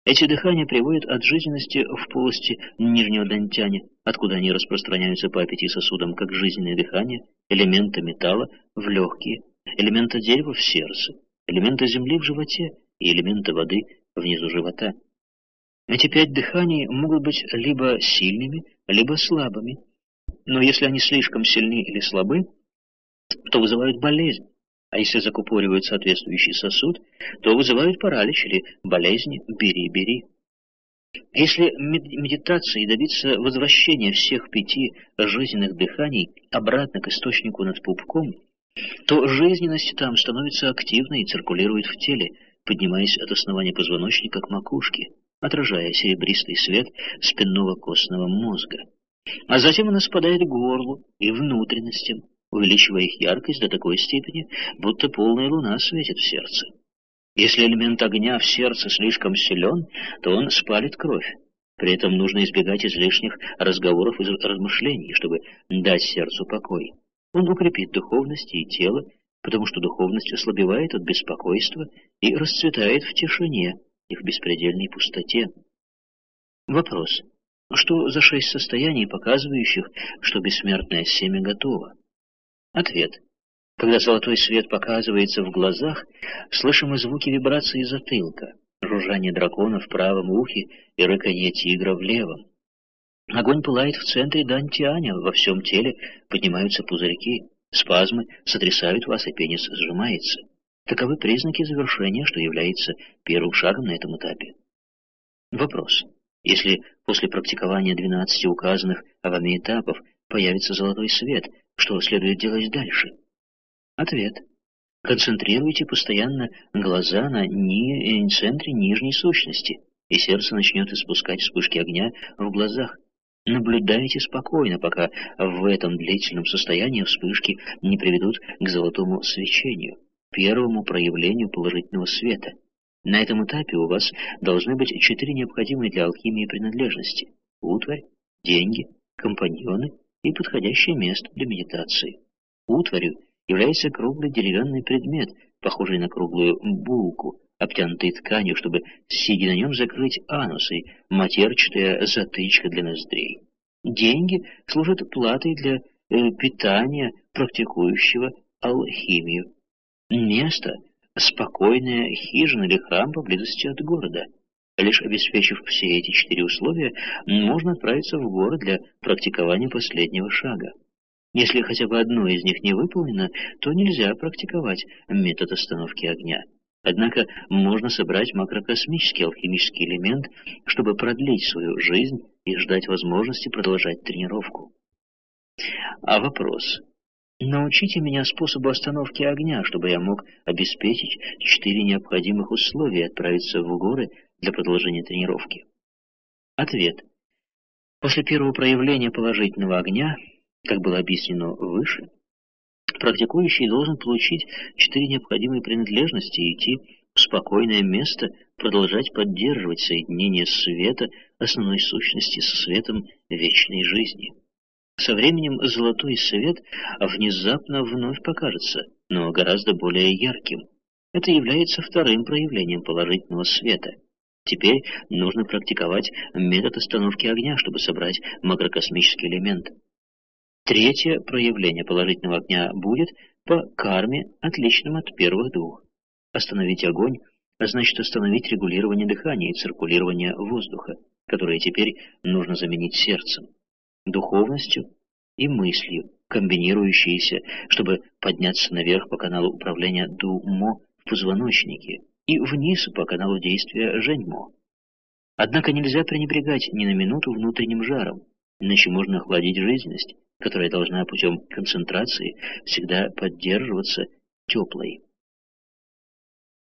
Эти дыхания приводят от жизненности в полости нижнего дантяня, откуда они распространяются по 5 сосудам, как жизненное дыхание, элемента металла в легкие, элемента дерева в сердце, элемента земли в животе и элемента воды внизу живота. Эти 5 дыханий могут быть либо сильными, либо слабыми, но если они слишком сильны или слабы, то вызывают болезнь, а если закупоривают соответствующий сосуд, то вызывают паралич или болезнь бери-бери. Если медитацией добиться возвращения всех 5 жизненных дыханий обратно к источнику над пупком, то жизненность там становится активной и циркулирует в теле, поднимаясь от основания позвоночника к макушке, отражая серебристый свет спинного костного мозга. А затем она спадает к горлу и внутренностям, увеличивая их яркость до такой степени, будто полная луна светит в сердце. Если элемент огня в сердце слишком силен, то он спалит кровь. При этом нужно избегать излишних разговоров и размышлений, чтобы дать сердцу покой. Он укрепит духовность и тело, потому что духовность ослабевает от беспокойства и расцветает в тишине и в беспредельной пустоте. Вопрос. Что за 6 состояний, показывающих, что бессмертное семя готово? Ответ. Когда золотой свет показывается в глазах, слышимы звуки вибрации затылка, жужжание дракона в правом ухе и рыканье тигра в левом. Огонь пылает в центре дантианя, во всем теле поднимаются пузырьки, спазмы сотрясают вас, и пенис сжимается. Таковы признаки завершения, что является первым шагом на этом этапе. Вопрос. Если после практикования 12 указанных вами этапов появится золотой свет, что следует делать дальше? Ответ. Концентрируйте постоянно глаза на центре нижней сущности, и сердце начнет испускать вспышки огня в глазах. Наблюдайте спокойно, пока в этом длительном состоянии вспышки не приведут к золотому свечению, первому проявлению положительного света. На этом этапе у вас должны быть 4 необходимые для алхимии принадлежности: утварь, деньги, компаньоны и подходящее место для медитации. Утварью является круглый деревянный предмет, похожий на круглую булку, обтянутый тканью, чтобы, сидя на нем, закрыть анус, и матерчатая затычка для ноздрей. Деньги служат платой для питания практикующего алхимию. Место — спокойная хижина или храм поблизости от города. Лишь обеспечив все эти 4 условия, можно отправиться в город для практикования последнего шага. Если хотя бы одно из них не выполнено, то нельзя практиковать метод остановки огня. Однако можно собрать макрокосмический алхимический элемент, чтобы продлить свою жизнь и ждать возможности продолжать тренировку. А вопрос. Научите меня способу остановки огня, чтобы я мог обеспечить 4 необходимых условия и отправиться в горы для продолжения тренировки. Ответ. После первого проявления положительного огня, как было объяснено выше, практикующий должен получить 4 необходимые принадлежности и идти в спокойное место, продолжать поддерживать соединение света основной сущности со светом вечной жизни. Со временем золотой свет внезапно вновь покажется, но гораздо более ярким. Это является вторым проявлением положительного света. Теперь нужно практиковать метод остановки огня, чтобы собрать макрокосмический элемент. Третье проявление положительного огня будет по карме, отличным от первых 2. Остановить огонь значит остановить регулирование дыхания и циркулирование воздуха, которое теперь нужно заменить сердцем, духовностью и мыслью, комбинирующиеся, чтобы подняться наверх по каналу управления Ду-Мо в позвоночнике и вниз по каналу действия Жень-Мо. Однако нельзя пренебрегать ни на минуту внутренним жаром, иначе можно охладить жизненность, которая должна путем концентрации всегда поддерживаться теплой.